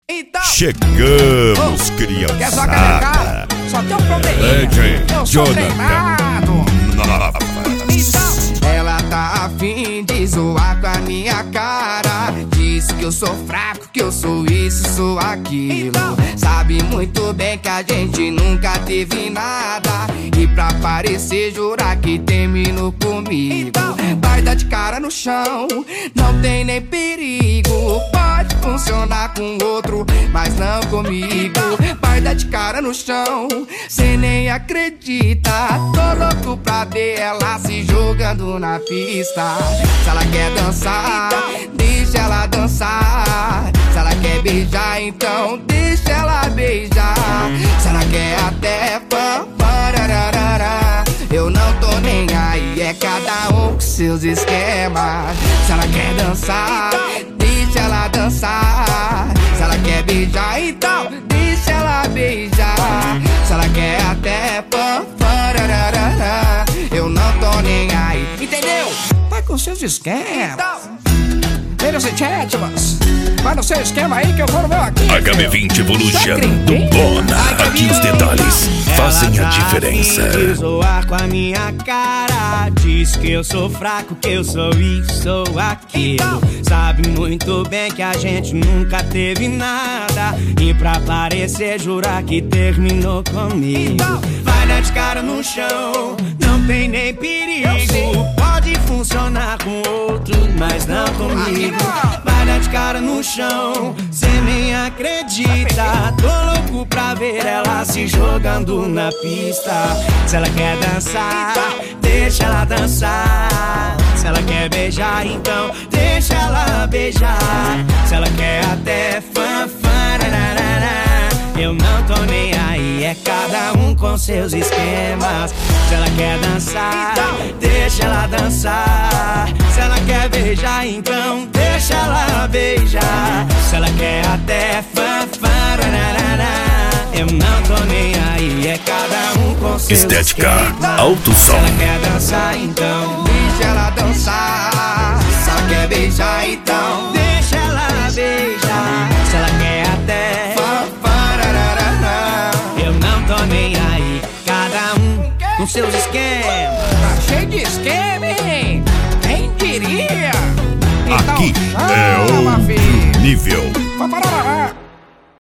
Então, chegamos, quer só criançada. canecar? Só tem um probleminha. Eu sou treinado. Então, ela tá afim de zoar com a minha cara. Diz que eu sou fraco, que eu sou isso, sou aquilo. Então, sabe muito bem que a gente nunca teve nada. E pra parecer jurar que terminou comigo. Então, vai dar de cara no chão, não tem nem perigo. Pode funcionar com outro, mas não comigo. Vai dar de cara no chão, cê nem acredita. Tô louco pra ver ela se jogando na pista. Se ela quer dançar, deixa ela dançar. Se ela quer beijar, então deixa ela beijar. Se ela quer até eu não tô nem aí, é cada um com seus esquemas. Se ela quer dançar, deixa ela dançar. Se ela quer beijar, então deixa ela beijar. Se ela quer até eu não tô nem aí, entendeu? Vai com seus esquemas. Veja esse chat, mas vai no seu esquema aí que eu vou no meu aqui. HB20 Evolution do Bona. Aqui os detalhes fazem a diferença. Ela tá afim de zoar com a minha cara. Diz que eu sou fraco, que eu sou isso, sou aquilo. Sabe muito bem que a gente nunca teve nada. E pra parecer jurar que terminou comigo. Vai dar de cara no chão, não tem nem perigo. Pode funcionar com outro, mas não comigo. Vai dar de cara no chão, cê nem acredita. Tô louco pra ver ela se jogando na pista. Se ela quer dançar, deixa ela dançar. Se ela quer beijar, então deixa ela beijar. Se ela quer até eu não tô nem aí, é cada um com seus esquemas. Se ela quer dançar, deixa ela dançar. Se ela quer beijar, então deixa ela beijar. Se ela quer até eu não tô nem aí, é cada um com seus Estética, esquemas. alto Se som. ela quer dançar, então deixa ela dançar. Se ela quer beijar, então deixa ela beijar. Se ela quer até eu não tô nem aí, cada um com seus esquemas. tá cheio de esquema, hein? Quem diria? Então, Aqui é chama, outro filho. nível. Vamos parar.